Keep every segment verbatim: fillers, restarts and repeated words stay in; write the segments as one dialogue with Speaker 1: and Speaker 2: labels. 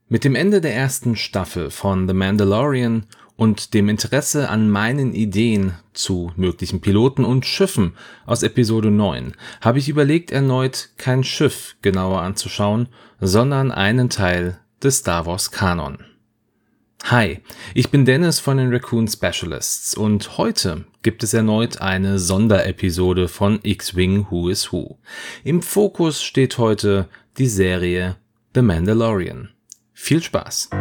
Speaker 1: Mit dem Ende der ersten Staffel von The Mandalorian und dem Interesse an meinen Ideen zu möglichen Piloten und Schiffen aus Episode neun habe ich überlegt, erneut kein Schiff genauer anzuschauen, sondern einen Teil des Star Wars Kanon. Hi, ich bin Dennis von den Raccoon Specialists und heute gibt es erneut eine Sonderepisode von X-Wing Who is Who. Im Fokus steht heute die Serie The Mandalorian. Viel Spaß!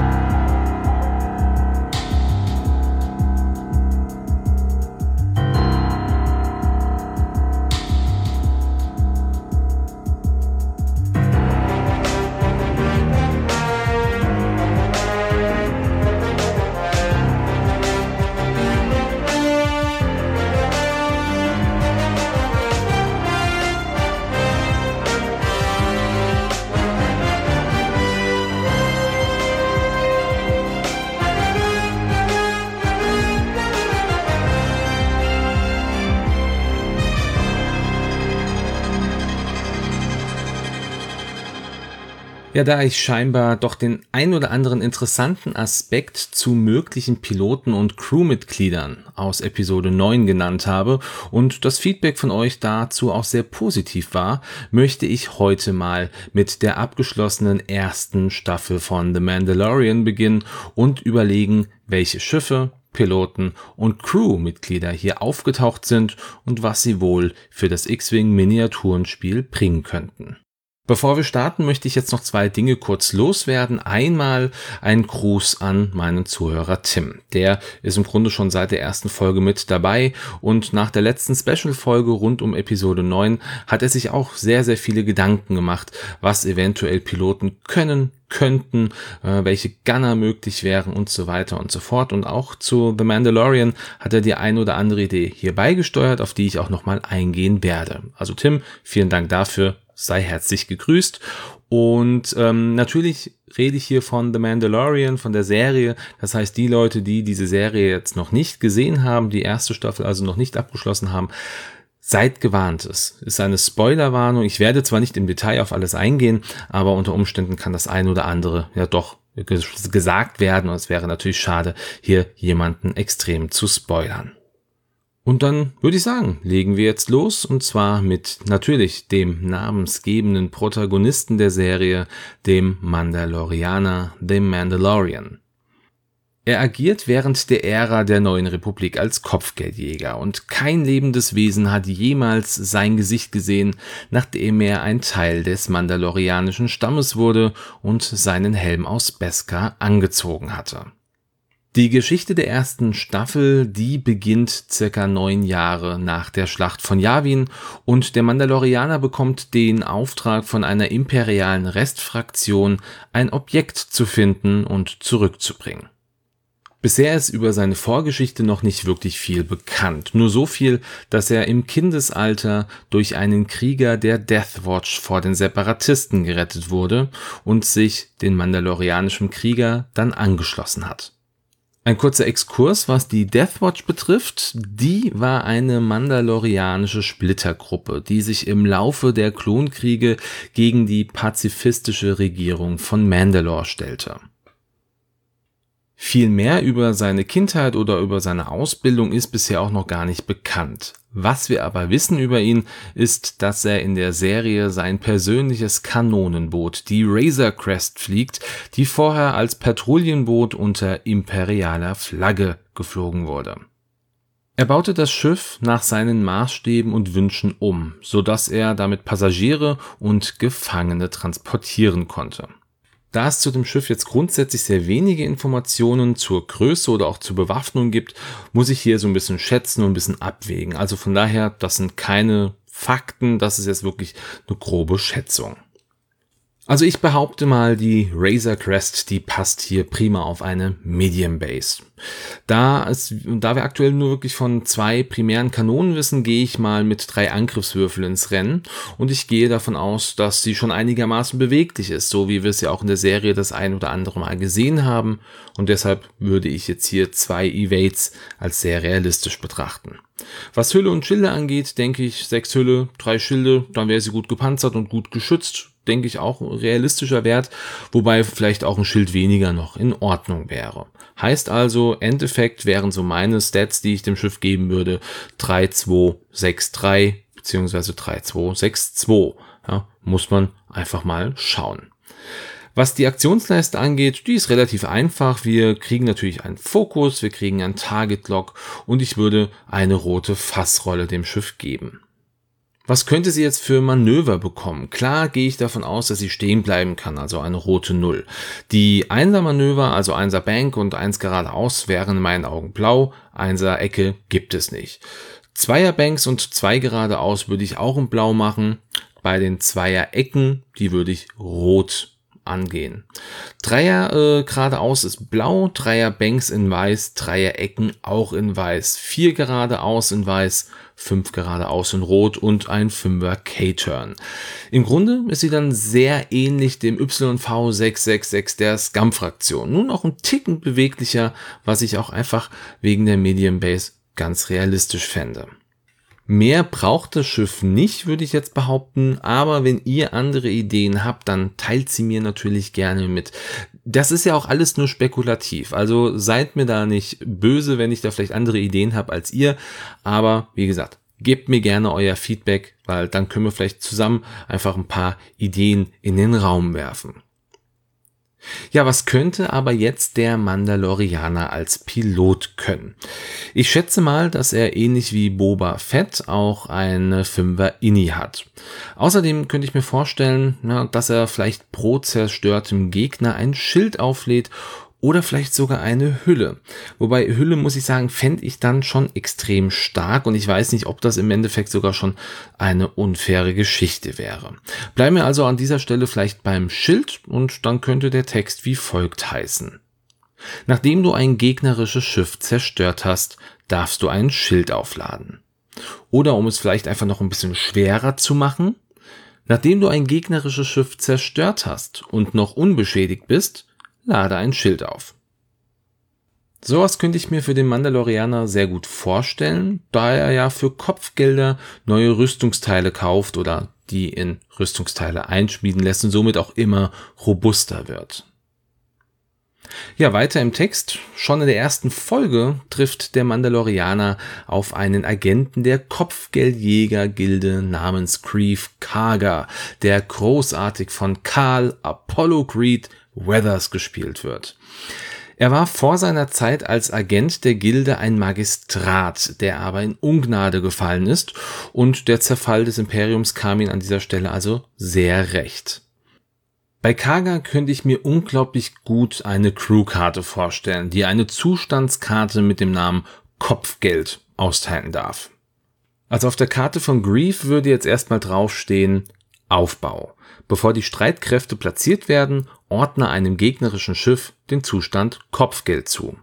Speaker 1: Ja, da ich scheinbar doch den ein oder anderen interessanten Aspekt zu möglichen Piloten und Crewmitgliedern aus Episode neun genannt habe und das Feedback von euch dazu auch sehr positiv war, möchte ich heute mal mit der abgeschlossenen ersten Staffel von The Mandalorian beginnen und überlegen, welche Schiffe, Piloten und Crewmitglieder hier aufgetaucht sind und was sie wohl für das X-Wing-Miniaturenspiel bringen könnten. Bevor wir starten, möchte ich jetzt noch zwei Dinge kurz loswerden. Einmal ein Gruß an meinen Zuhörer Tim. Der ist im Grunde schon seit der ersten Folge mit dabei und nach der letzten Special-Folge rund um Episode neun hat er sich auch sehr, sehr viele Gedanken gemacht, was eventuell Piloten können, könnten, äh, welche Gunner möglich wären und so weiter und so fort. Und auch zu The Mandalorian hat er die ein oder andere Idee hier beigesteuert, auf die ich auch nochmal eingehen werde. Also Tim, vielen Dank dafür. Sei herzlich gegrüßt und ähm, natürlich rede ich hier von The Mandalorian, von der Serie, das heißt die Leute, die diese Serie jetzt noch nicht gesehen haben, die erste Staffel also noch nicht abgeschlossen haben, seid gewarnt, es ist eine Spoilerwarnung, ich werde zwar nicht im Detail auf alles eingehen, aber unter Umständen kann das ein oder andere ja doch gesagt werden und es wäre natürlich schade, hier jemanden extrem zu spoilern. Und dann würde ich sagen, legen wir jetzt los und zwar mit natürlich dem namensgebenden Protagonisten der Serie, dem Mandalorianer, dem Mandalorian. Er agiert während der Ära der Neuen Republik als Kopfgeldjäger und kein lebendes Wesen hat jemals sein Gesicht gesehen, nachdem er ein Teil des mandalorianischen Stammes wurde und seinen Helm aus Beskar angezogen hatte. Die Geschichte der ersten Staffel, die beginnt circa neun Jahre nach der Schlacht von Yavin und der Mandalorianer bekommt den Auftrag von einer imperialen Restfraktion, ein Objekt zu finden und zurückzubringen. Bisher ist über seine Vorgeschichte noch nicht wirklich viel bekannt, nur so viel, dass er im Kindesalter durch einen Krieger der Death Watch vor den Separatisten gerettet wurde und sich den mandalorianischen Krieger dann angeschlossen hat. Ein kurzer Exkurs, was die Death Watch betrifft. Die war eine mandalorianische Splittergruppe, die sich im Laufe der Klonkriege gegen die pazifistische Regierung von Mandalore stellte. Viel mehr über seine Kindheit oder über seine Ausbildung ist bisher auch noch gar nicht bekannt. Was wir aber wissen über ihn, ist, dass er in der Serie sein persönliches Kanonenboot, die Razor Crest, fliegt, die vorher als Patrouillenboot unter imperialer Flagge geflogen wurde. Er baute das Schiff nach seinen Maßstäben und Wünschen um, sodass er damit Passagiere und Gefangene transportieren konnte. Da es zu dem Schiff jetzt grundsätzlich sehr wenige Informationen zur Größe oder auch zur Bewaffnung gibt, muss ich hier so ein bisschen schätzen und ein bisschen abwägen. Also von daher, das sind keine Fakten, das ist jetzt wirklich eine grobe Schätzung. Also ich behaupte mal, die Razor Crest, die passt hier prima auf eine Medium Base. Da es, da wir aktuell nur wirklich von zwei primären Kanonen wissen, gehe ich mal mit drei Angriffswürfeln ins Rennen und ich gehe davon aus, dass sie schon einigermaßen beweglich ist, so wie wir es ja auch in der Serie das ein oder andere Mal gesehen haben und deshalb würde ich jetzt hier zwei Evades als sehr realistisch betrachten. Was Hülle und Schilde angeht, denke ich, sechs Hülle, drei Schilde, dann wäre sie gut gepanzert und gut geschützt. denke ich, auch ein realistischer Wert, wobei vielleicht auch ein Schild weniger noch in Ordnung wäre. Heißt also, Endeffekt wären so meine Stats, die ich dem Schiff geben würde, drei zwei sechs drei beziehungsweise drei zwei sechs zwei. Ja, muss man einfach mal schauen. Was die Aktionsleiste angeht, die ist relativ einfach. Wir kriegen natürlich einen Fokus, wir kriegen einen Target Lock und ich würde eine rote Fassrolle dem Schiff geben. Was könnte sie jetzt für Manöver bekommen? Klar gehe ich davon aus, dass sie stehen bleiben kann, also eine rote Null. Die Einser-Manöver, also Einser Bank und eins geradeaus, wären in meinen Augen blau, Einser Ecke gibt es nicht. Zweier Banks und zwei geradeaus würde ich auch in blau machen. Bei den Zweier Ecken, die würde ich rot angehen. Dreier äh, geradeaus ist blau, Dreier Banks in weiß, Dreier Ecken auch in weiß, vier geradeaus in weiß, fünf geradeaus in rot und ein Fünfer K-Turn. Im Grunde ist sie dann sehr ähnlich dem Y V sechs sechs sechs der Scum-Fraktion. Nun auch ein Ticken beweglicher, was ich auch einfach wegen der Medium Base ganz realistisch fände. Mehr braucht das Schiff nicht, würde ich jetzt behaupten, aber wenn ihr andere Ideen habt, dann teilt sie mir natürlich gerne mit. Das ist ja auch alles nur spekulativ, also seid mir da nicht böse, wenn ich da vielleicht andere Ideen habe als ihr, aber wie gesagt, gebt mir gerne euer Feedback, weil dann können wir vielleicht zusammen einfach ein paar Ideen in den Raum werfen. Ja, was könnte aber jetzt der Mandalorianer als Pilot können? Ich schätze mal, dass er ähnlich wie Boba Fett auch eine Fünfer Inni hat. Außerdem könnte ich mir vorstellen, na, dass er vielleicht pro zerstörtem Gegner ein Schild auflädt oder vielleicht sogar eine Hülle. Wobei Hülle, muss ich sagen, fände ich dann schon extrem stark und ich weiß nicht, ob das im Endeffekt sogar schon eine unfaire Geschichte wäre. Bleiben wir also an dieser Stelle vielleicht beim Schild und dann könnte der Text wie folgt heißen. Nachdem du ein gegnerisches Schiff zerstört hast, darfst du ein Schild aufladen. Oder um es vielleicht einfach noch ein bisschen schwerer zu machen, nachdem du ein gegnerisches Schiff zerstört hast und noch unbeschädigt bist, lade ein Schild auf. Sowas könnte ich mir für den Mandalorianer sehr gut vorstellen, da er ja für Kopfgelder neue Rüstungsteile kauft oder die in Rüstungsteile einschmieden lässt und somit auch immer robuster wird. Ja, weiter im Text. Schon in der ersten Folge trifft der Mandalorianer auf einen Agenten der Kopfgeldjäger-Gilde namens Greef Karga, der großartig von Carl Apollo Creed Weathers gespielt wird. Er war vor seiner Zeit als Agent der Gilde ein Magistrat, der aber in Ungnade gefallen ist und der Zerfall des Imperiums kam ihm an dieser Stelle also sehr recht. Bei Karga könnte ich mir unglaublich gut eine Crewkarte vorstellen, die eine Zustandskarte mit dem Namen Kopfgeld austeilen darf. Also auf der Karte von Greef würde jetzt erstmal draufstehen Aufbau. Bevor die Streitkräfte platziert werden, ordne einem gegnerischen Schiff den Zustand Kopfgeld zu.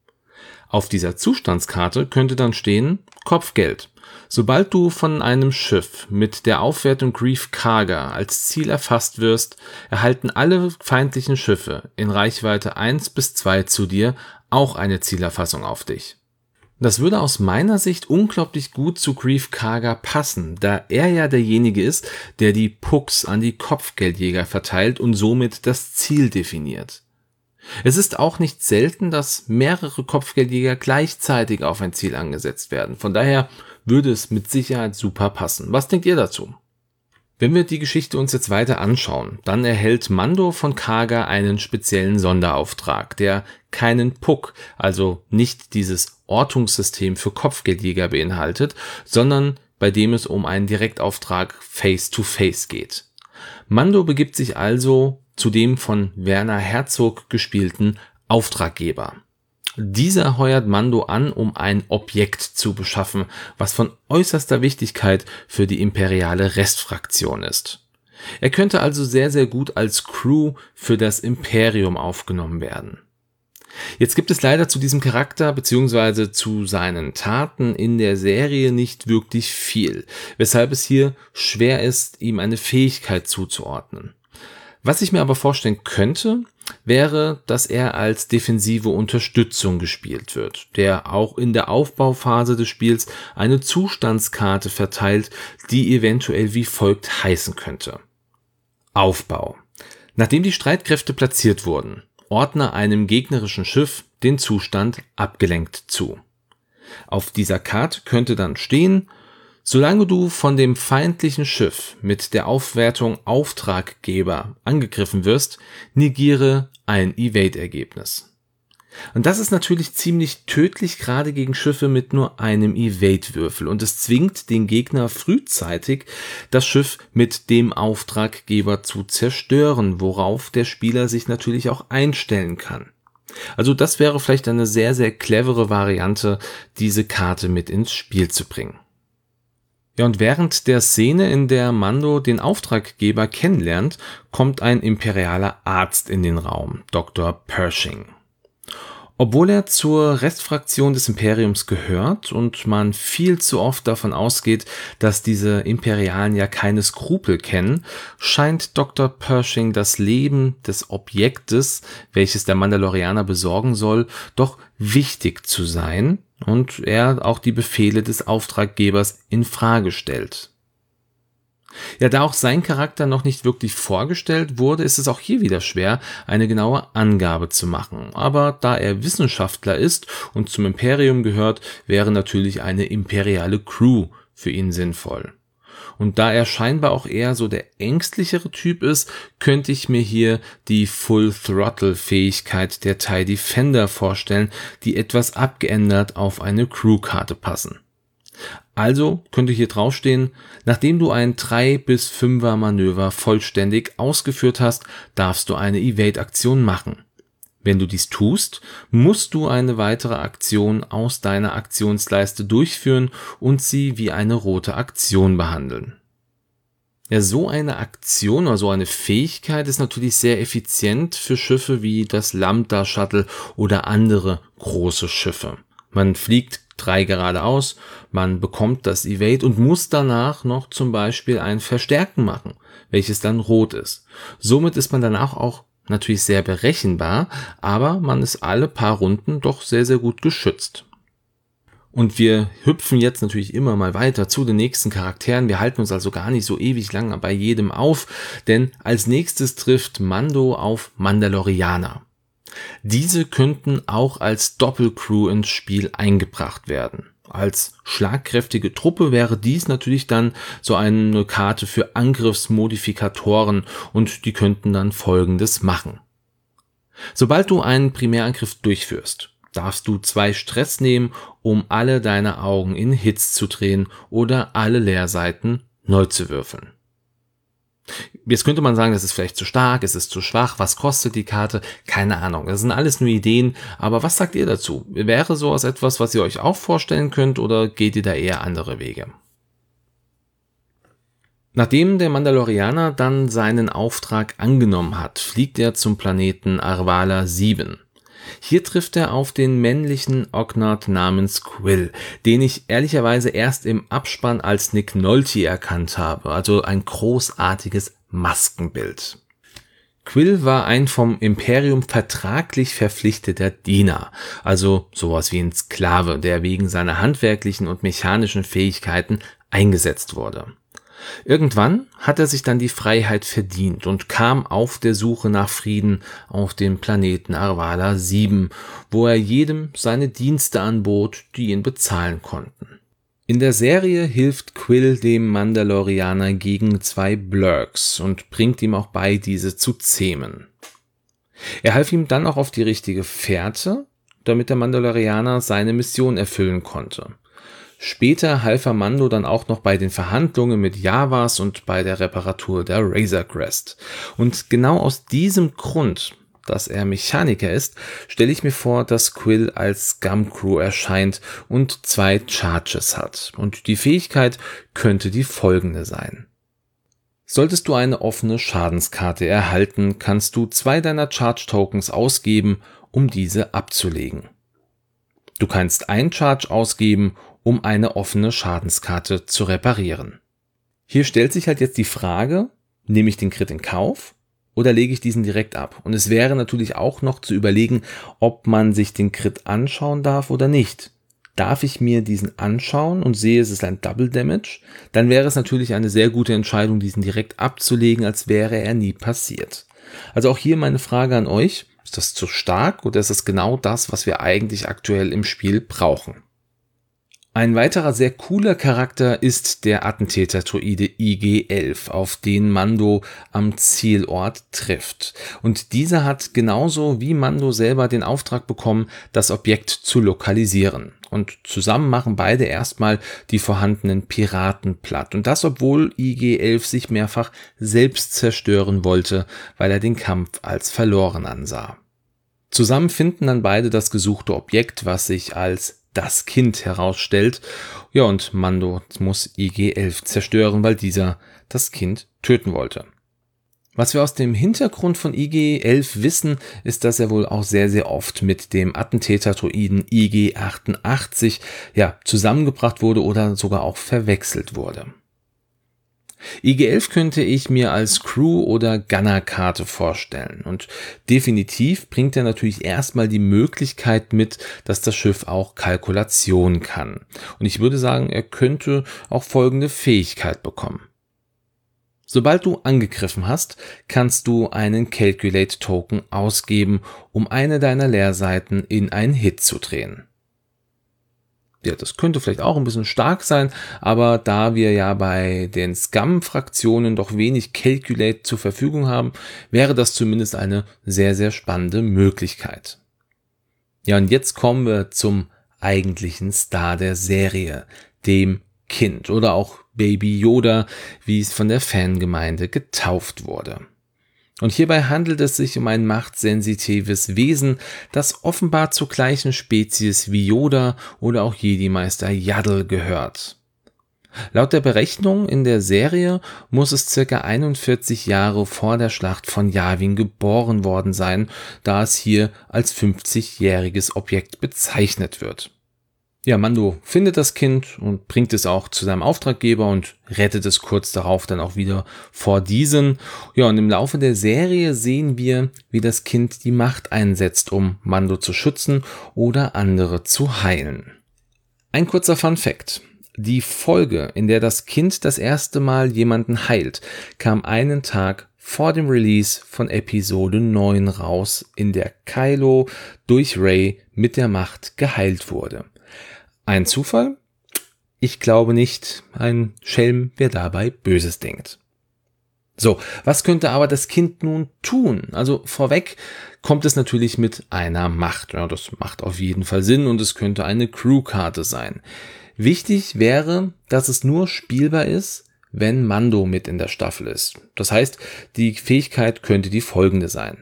Speaker 1: Auf dieser Zustandskarte könnte dann stehen Kopfgeld. Sobald du von einem Schiff mit der Aufwertung Greef Karga als Ziel erfasst wirst, erhalten alle feindlichen Schiffe in Reichweite eins bis zwei zu dir auch eine Zielerfassung auf dich. Das würde aus meiner Sicht unglaublich gut zu Greef Karga passen, da er ja derjenige ist, der die Pucks an die Kopfgeldjäger verteilt und somit das Ziel definiert. Es ist auch nicht selten, dass mehrere Kopfgeldjäger gleichzeitig auf ein Ziel angesetzt werden. Von daher würde es mit Sicherheit super passen. Was denkt ihr dazu? Wenn wir die Geschichte uns jetzt weiter anschauen, dann erhält Mando von Karga einen speziellen Sonderauftrag, der keinen Puck, also nicht dieses Ortungssystem für Kopfgeldjäger beinhaltet, sondern bei dem es um einen Direktauftrag Face-to-Face geht. Mando begibt sich also zu dem von Werner Herzog gespielten Auftraggeber. Dieser heuert Mando an, um ein Objekt zu beschaffen, was von äußerster Wichtigkeit für die imperiale Restfraktion ist. Er könnte also sehr, sehr gut als Crew für das Imperium aufgenommen werden. Jetzt gibt es leider zu diesem Charakter bzw. zu seinen Taten in der Serie nicht wirklich viel, weshalb es hier schwer ist, ihm eine Fähigkeit zuzuordnen. Was ich mir aber vorstellen könnte, wäre, dass er als defensive Unterstützung gespielt wird, der auch in der Aufbauphase des Spiels eine Zustandskarte verteilt, die eventuell wie folgt heißen könnte. Aufbau. Nachdem die Streitkräfte platziert wurden, ordne einem gegnerischen Schiff den Zustand abgelenkt zu. Auf dieser Karte könnte dann stehen: Solange du von dem feindlichen Schiff mit der Aufwertung Auftraggeber angegriffen wirst, negiere ein Evade-Ergebnis. Und das ist natürlich ziemlich tödlich, gerade gegen Schiffe mit nur einem Evade-Würfel. Und es zwingt den Gegner frühzeitig, das Schiff mit dem Auftraggeber zu zerstören, worauf der Spieler sich natürlich auch einstellen kann. Also das wäre vielleicht eine sehr, sehr clevere Variante, diese Karte mit ins Spiel zu bringen. Ja, und während der Szene, in der Mando den Auftraggeber kennenlernt, kommt ein imperialer Arzt in den Raum, Doktor Pershing. Obwohl er zur Restfraktion des Imperiums gehört und man viel zu oft davon ausgeht, dass diese Imperialen ja keine Skrupel kennen, scheint Doktor Pershing das Leben des Objektes, welches der Mandalorianer besorgen soll, doch wichtig zu sein und er auch die Befehle des Auftraggebers in Frage stellt. Ja, da auch sein Charakter noch nicht wirklich vorgestellt wurde, ist es auch hier wieder schwer, eine genaue Angabe zu machen. Aber da er Wissenschaftler ist und zum Imperium gehört, wäre natürlich eine imperiale Crew für ihn sinnvoll. Und da er scheinbar auch eher so der ängstlichere Typ ist, könnte ich mir hier die Full-Throttle-Fähigkeit der TIE Defender vorstellen, die etwas abgeändert auf eine Crew-Karte passen. Also könnte hier draufstehen: Nachdem du ein drei bis fünfer Manöver vollständig ausgeführt hast, darfst du eine Evade-Aktion machen. Wenn du dies tust, musst du eine weitere Aktion aus deiner Aktionsleiste durchführen und sie wie eine rote Aktion behandeln. Ja, so eine Aktion oder so eine Fähigkeit ist natürlich sehr effizient für Schiffe wie das Lambda Shuttle oder andere große Schiffe. Man fliegt drei geradeaus, man bekommt das Evade und muss danach noch zum Beispiel ein Verstärken machen, welches dann rot ist. Somit ist man danach auch natürlich sehr berechenbar, aber man ist alle paar Runden doch sehr, sehr gut geschützt. Und wir hüpfen jetzt natürlich immer mal weiter zu den nächsten Charakteren. Wir halten uns also gar nicht so ewig lang bei jedem auf, denn als nächstes trifft Mando auf Mandalorianer. Diese könnten auch als Doppelcrew ins Spiel eingebracht werden. Als schlagkräftige Truppe wäre dies natürlich dann so eine Karte für Angriffsmodifikatoren und die könnten dann Folgendes machen. Sobald du einen Primärangriff durchführst, darfst du zwei Stress nehmen, um alle deine Augen in Hits zu drehen oder alle Leerseiten neu zu würfeln. Jetzt könnte man sagen, das ist vielleicht zu stark, es ist zu schwach, was kostet die Karte? Keine Ahnung, das sind alles nur Ideen, aber was sagt ihr dazu? Wäre sowas etwas, was ihr euch auch vorstellen könnt oder geht ihr da eher andere Wege? Nachdem der Mandalorianer dann seinen Auftrag angenommen hat, fliegt er zum Planeten Arvala sieben. Hier trifft er auf den männlichen Ognard namens Quill, den ich ehrlicherweise erst im Abspann als Nick Nolte erkannt habe, also ein großartiges Maskenbild. Quill war ein vom Imperium vertraglich verpflichteter Diener, also sowas wie ein Sklave, der wegen seiner handwerklichen und mechanischen Fähigkeiten eingesetzt wurde. Irgendwann hat er sich dann die Freiheit verdient und kam auf der Suche nach Frieden auf den Planeten Arvala sieben, wo er jedem seine Dienste anbot, die ihn bezahlen konnten. In der Serie hilft Quill dem Mandalorianer gegen zwei Blurks und bringt ihm auch bei, diese zu zähmen. Er half ihm dann auch auf die richtige Fährte, damit der Mandalorianer seine Mission erfüllen konnte. Später half er Mando dann auch noch bei den Verhandlungen mit Javas und bei der Reparatur der Razor Crest. Und genau aus diesem Grund, dass er Mechaniker ist, stelle ich mir vor, dass Quill als Scum Crew erscheint und zwei Charges hat. Und die Fähigkeit könnte die folgende sein. Solltest du eine offene Schadenskarte erhalten, kannst du zwei deiner Charge Tokens ausgeben, um diese abzulegen. Du kannst ein Charge ausgeben, um eine offene Schadenskarte zu reparieren. Hier stellt sich halt jetzt die Frage, nehme ich den Crit in Kauf oder lege ich diesen direkt ab? Und es wäre natürlich auch noch zu überlegen, ob man sich den Crit anschauen darf oder nicht. darf ich mir diesen anschauen und sehe, es ist ein Double Damage, dann wäre es natürlich eine sehr gute Entscheidung, diesen direkt abzulegen, als wäre er nie passiert. Also auch hier meine Frage an euch, ist das zu stark oder ist das genau das, was wir eigentlich aktuell im Spiel brauchen? Ein weiterer sehr cooler Charakter ist der Attentäter-Droide I G elf, auf den Mando am Zielort trifft. Und dieser hat genauso wie Mando selber den Auftrag bekommen, das Objekt zu lokalisieren. Und zusammen machen beide erstmal die vorhandenen Piraten platt. Und das, obwohl I G elf sich mehrfach selbst zerstören wollte, weil er den Kampf als verloren ansah. Zusammen finden dann beide das gesuchte Objekt, was sich als das Kind herausstellt. Ja, und Mando muss I G elf zerstören, weil dieser das Kind töten wollte. Was wir aus dem Hintergrund von I G elf wissen, ist, dass er wohl auch sehr, sehr oft mit dem Attentäter-Droiden I G achtundachtzig ja, zusammengebracht wurde oder sogar auch verwechselt wurde. I G elf könnte ich mir als Crew- oder Gunner-Karte vorstellen und definitiv bringt er natürlich erstmal die Möglichkeit mit, dass das Schiff auch Kalkulation kann. Und ich würde sagen, er könnte auch folgende Fähigkeit bekommen. Sobald du angegriffen hast, kannst du einen Calculate-Token ausgeben, um eine deiner Leerseiten in einen Hit zu drehen. Ja, das könnte vielleicht auch ein bisschen stark sein, aber da wir ja bei den Scum-Fraktionen doch wenig Calculate zur Verfügung haben, wäre das zumindest eine sehr, sehr spannende Möglichkeit. Ja, und jetzt kommen wir zum eigentlichen Star der Serie, dem Kind oder auch Baby Yoda, wie es von der Fangemeinde getauft wurde. Und hierbei handelt es sich um ein machtsensitives Wesen, das offenbar zur gleichen Spezies wie Yoda oder auch Jedi-Meister Yaddle gehört. Laut der Berechnung in der Serie muss es circa einundvierzig Jahre vor der Schlacht von Yavin geboren worden sein, da es hier als fünfzigjähriges Objekt bezeichnet wird. Ja, Mando findet das Kind und bringt es auch zu seinem Auftraggeber und rettet es kurz darauf dann auch wieder vor diesen. Ja, und im Laufe der Serie sehen wir, wie das Kind die Macht einsetzt, um Mando zu schützen oder andere zu heilen. Ein kurzer Fun-Fact. Die Folge, in der das Kind das erste Mal jemanden heilt, kam einen Tag vor dem Release von Episode neun raus, in der Kylo durch Rey mit der Macht geheilt wurde. Ein Zufall? Ich glaube nicht. Ein Schelm, wer dabei Böses denkt. So, was könnte aber das Kind nun tun? Also vorweg kommt es natürlich mit einer Macht. Ja, das macht auf jeden Fall Sinn und es könnte eine Crew-Karte sein. Wichtig wäre, dass es nur spielbar ist, wenn Mando mit in der Staffel ist. Das heißt, die Fähigkeit könnte die folgende sein.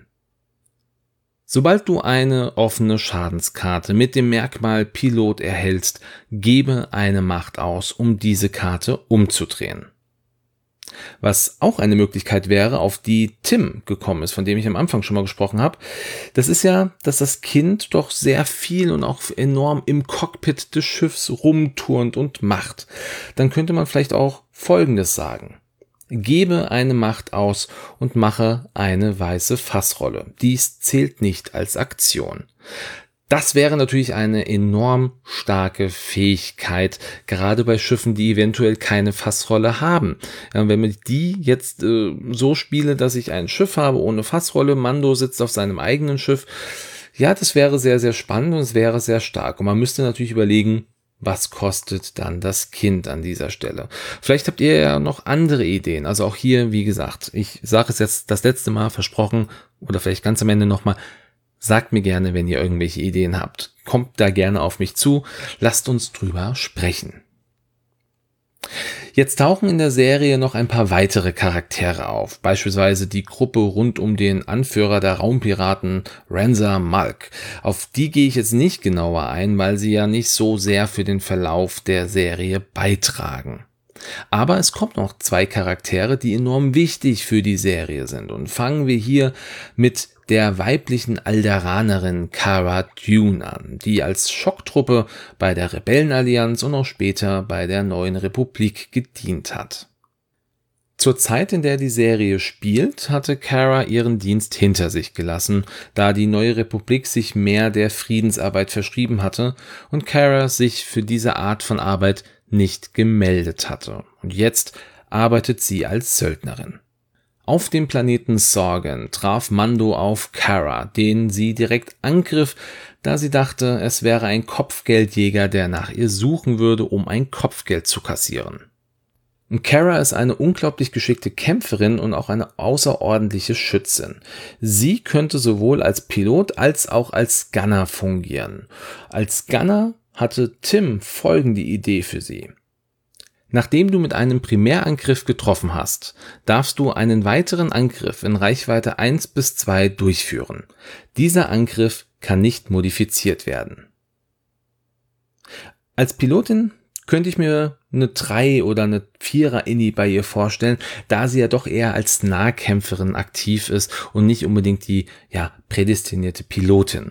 Speaker 1: Sobald du eine offene Schadenskarte mit dem Merkmal Pilot erhältst, gebe eine Macht aus, um diese Karte umzudrehen. Was auch eine Möglichkeit wäre, auf die Tim gekommen ist, von dem ich am Anfang schon mal gesprochen habe, das ist ja, dass das Kind doch sehr viel und auch enorm im Cockpit des Schiffs rumturnt und macht. Dann könnte man vielleicht auch Folgendes sagen. Gebe eine Macht aus und mache eine weiße Fassrolle. Dies zählt nicht als Aktion. Das wäre natürlich eine enorm starke Fähigkeit, gerade bei Schiffen, die eventuell keine Fassrolle haben. Ja, wenn ich die jetzt äh, so spiele, dass ich ein Schiff habe ohne Fassrolle, Mando sitzt auf seinem eigenen Schiff, ja, das wäre sehr, sehr spannend und es wäre sehr stark. Und man müsste natürlich überlegen, was kostet dann das Kind an dieser Stelle? Vielleicht habt ihr ja noch andere Ideen. Also auch hier, wie gesagt, ich sage es jetzt das letzte Mal versprochen oder vielleicht ganz am Ende nochmal, sagt mir gerne, wenn ihr irgendwelche Ideen habt. Kommt da gerne auf mich zu. Lasst uns drüber sprechen. Jetzt tauchen in der Serie noch ein paar weitere Charaktere auf, beispielsweise die Gruppe rund um den Anführer der Raumpiraten Ranzar Malk. Auf die gehe ich jetzt nicht genauer ein, weil sie ja nicht so sehr für den Verlauf der Serie beitragen. Aber es kommt noch zwei Charaktere, die enorm wichtig für die Serie sind. Und fangen wir hier mit der weiblichen Alderanerin Cara Dune an, die als Schocktruppe bei der Rebellenallianz und auch später bei der Neuen Republik gedient hat. Zur Zeit, in der die Serie spielt, hatte Kara ihren Dienst hinter sich gelassen, da die neue Republik sich mehr der Friedensarbeit verschrieben hatte und Kara sich für diese Art von Arbeit nicht gemeldet hatte. Und jetzt arbeitet sie als Söldnerin. Auf dem Planeten Sorgan traf Mando auf Kara, den sie direkt angriff, da sie dachte, es wäre ein Kopfgeldjäger, der nach ihr suchen würde, um ein Kopfgeld zu kassieren. Kara ist eine unglaublich geschickte Kämpferin und auch eine außerordentliche Schützin. Sie könnte sowohl als Pilot als auch als Gunner fungieren. Als Gunner hatte Tim folgende Idee für sie. Nachdem du mit einem Primärangriff getroffen hast, darfst du einen weiteren Angriff in Reichweite eins bis zwei durchführen. Dieser Angriff kann nicht modifiziert werden. Als Pilotin könnte ich mir eine drei oder eine vierer Inni bei ihr vorstellen, da sie ja doch eher als Nahkämpferin aktiv ist und nicht unbedingt die ja prädestinierte Pilotin.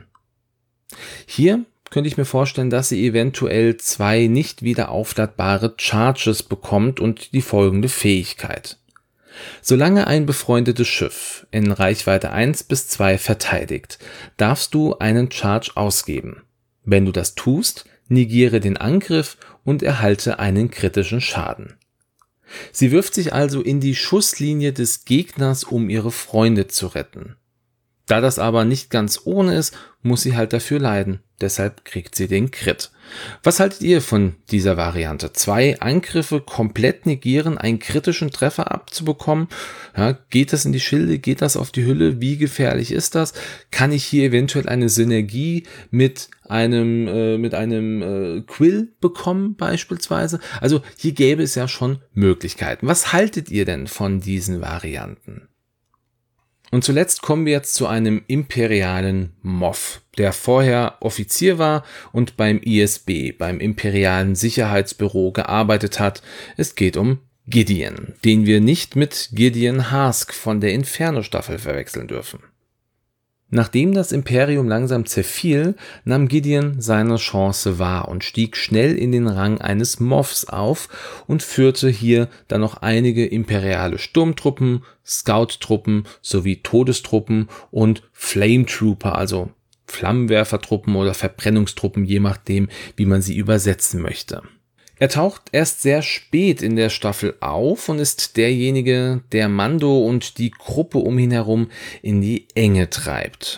Speaker 1: Hier könnte ich mir vorstellen, dass sie eventuell zwei nicht wieder aufladbare Charges bekommt und die folgende Fähigkeit. Solange ein befreundetes Schiff in Reichweite eins bis zwei verteidigt, darfst du einen Charge ausgeben. Wenn du das tust, negiere den Angriff und erhalte einen kritischen Schaden. Sie wirft sich also in die Schusslinie des Gegners, um ihre Freunde zu retten. Da das aber nicht ganz ohne ist, muss sie halt dafür leiden. Deshalb kriegt sie den Crit. Was haltet ihr von dieser Variante? Zwei Angriffe komplett negieren, einen kritischen Treffer abzubekommen? Ja, geht das in die Schilde? Geht das auf die Hülle? Wie gefährlich ist das? Kann ich hier eventuell eine Synergie mit einem äh, mit einem äh, Quill bekommen beispielsweise? Also hier gäbe es ja schon Möglichkeiten. Was haltet ihr denn von diesen Varianten? Und zuletzt kommen wir jetzt zu einem imperialen Moff, der vorher Offizier war und beim I S B, beim Imperialen Sicherheitsbüro, gearbeitet hat. Es geht um Gideon, den wir nicht mit Gideon Hask von der Inferno-Staffel verwechseln dürfen. Nachdem das Imperium langsam zerfiel, nahm Gideon seine Chance wahr und stieg schnell in den Rang eines Moffs auf und führte hier dann noch einige imperiale Sturmtruppen, Scout-Truppen sowie Todestruppen und Flame Trooper, also Flammenwerfertruppen oder Verbrennungstruppen, je nachdem, wie man sie übersetzen möchte. Er taucht erst sehr spät in der Staffel auf und ist derjenige, der Mando und die Gruppe um ihn herum in die Enge treibt.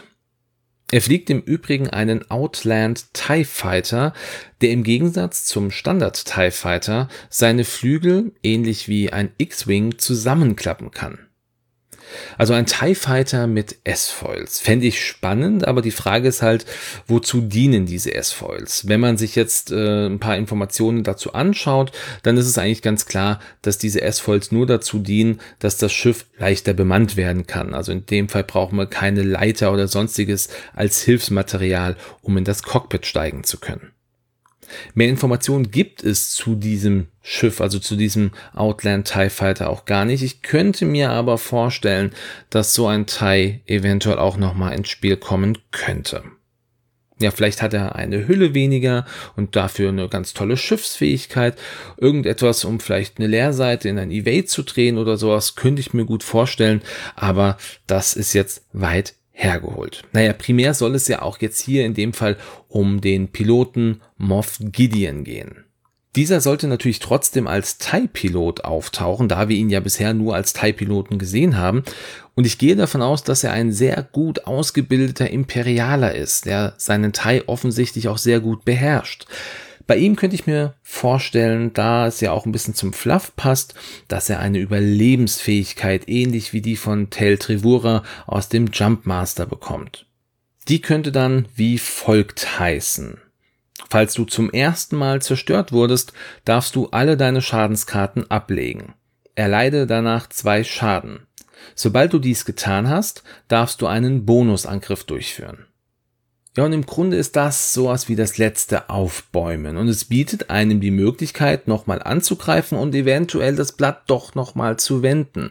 Speaker 1: Er fliegt im Übrigen einen Outland TIE Fighter, der im Gegensatz zum Standard TIE Fighter seine Flügel, ähnlich wie ein X-Wing, zusammenklappen kann. Also ein TIE Fighter mit S-Foils. Fände ich spannend, aber die Frage ist halt, wozu dienen diese S-Foils? Wenn man sich jetzt äh, ein paar Informationen dazu anschaut, dann ist es eigentlich ganz klar, dass diese S-Foils nur dazu dienen, dass das Schiff leichter bemannt werden kann. Also in dem Fall brauchen wir keine Leiter oder sonstiges als Hilfsmaterial, um in das Cockpit steigen zu können. Mehr Informationen gibt es zu diesem Schiff, also zu diesem Outland TIE Fighter auch gar nicht. Ich könnte mir aber vorstellen, dass so ein TIE eventuell auch nochmal ins Spiel kommen könnte. Ja, vielleicht hat er eine Hülle weniger und dafür eine ganz tolle Schiffsfähigkeit. Irgendetwas, um vielleicht eine Leerseite in ein Evade zu drehen oder sowas, könnte ich mir gut vorstellen. Aber das ist jetzt weit hergeholt. Naja, primär soll es ja auch jetzt hier in dem Fall um den Piloten Moff Gideon gehen. Dieser sollte natürlich trotzdem als TIE-Pilot auftauchen, da wir ihn ja bisher nur als TIE-Piloten gesehen haben. Und ich gehe davon aus, dass er ein sehr gut ausgebildeter Imperialer ist, der seinen TIE offensichtlich auch sehr gut beherrscht. Bei ihm könnte ich mir vorstellen, da es ja auch ein bisschen zum Fluff passt, dass er eine Überlebensfähigkeit ähnlich wie die von Tel Trevura aus dem Jumpmaster bekommt. Die könnte dann wie folgt heißen. Falls du zum ersten Mal zerstört wurdest, darfst du alle deine Schadenskarten ablegen. Erleide danach zwei Schaden. Sobald du dies getan hast, darfst du einen Bonusangriff durchführen. Ja, und im Grunde ist das sowas wie das letzte Aufbäumen und es bietet einem die Möglichkeit, nochmal anzugreifen und eventuell das Blatt doch nochmal zu wenden.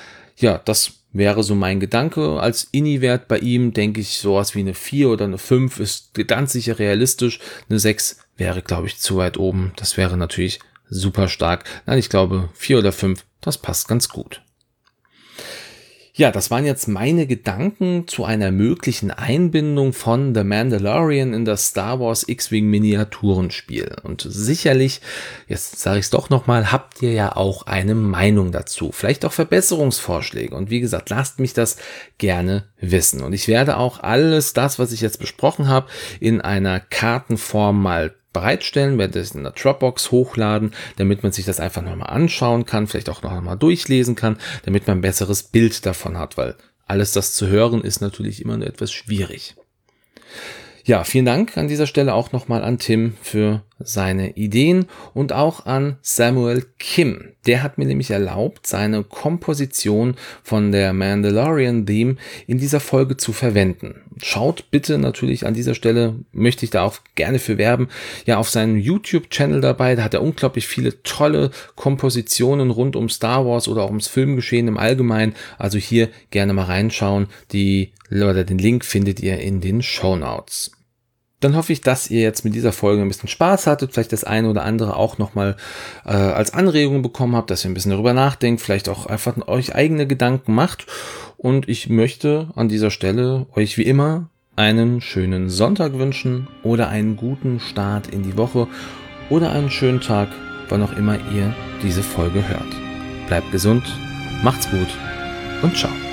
Speaker 1: Ja, das wäre so mein Gedanke. Als Inni-Wert bei ihm denke ich, sowas wie eine vier oder eine fünf ist ganz sicher realistisch. Eine sechs wäre, glaube ich, zu weit oben. Das wäre natürlich super stark. Nein, ich glaube vier oder fünf, das passt ganz gut. Ja, das waren jetzt meine Gedanken zu einer möglichen Einbindung von The Mandalorian in das Star Wars X-Wing Miniaturenspiel. Und sicherlich, jetzt sage ich es doch nochmal, habt ihr ja auch eine Meinung dazu. Vielleicht auch Verbesserungsvorschläge. Und wie gesagt, lasst mich das gerne wissen. Und ich werde auch alles das, was ich jetzt besprochen habe, in einer Kartenform mal bereitstellen, werde es in der Dropbox hochladen, damit man sich das einfach nochmal anschauen kann, vielleicht auch nochmal durchlesen kann, damit man ein besseres Bild davon hat, weil alles das zu hören ist natürlich immer nur etwas schwierig. Ja, vielen Dank an dieser Stelle auch nochmal an Tim für seine Ideen und auch an Samuel Kim. Der hat mir nämlich erlaubt, seine Komposition von der Mandalorian Theme in dieser Folge zu verwenden. Schaut bitte natürlich an dieser Stelle, möchte ich da auch gerne für werben, ja auf seinem YouTube-Channel dabei. Da hat er unglaublich viele tolle Kompositionen rund um Star Wars oder auch ums Filmgeschehen im Allgemeinen. Also hier gerne mal reinschauen. Die, oder den Link findet ihr in den Shownotes. Dann hoffe ich, dass ihr jetzt mit dieser Folge ein bisschen Spaß hattet, vielleicht das eine oder andere auch nochmal äh, als Anregung bekommen habt, dass ihr ein bisschen darüber nachdenkt, vielleicht auch einfach euch eigene Gedanken macht. Und ich möchte an dieser Stelle euch wie immer einen schönen Sonntag wünschen oder einen guten Start in die Woche oder einen schönen Tag, wann auch immer ihr diese Folge hört. Bleibt gesund, macht's gut und ciao.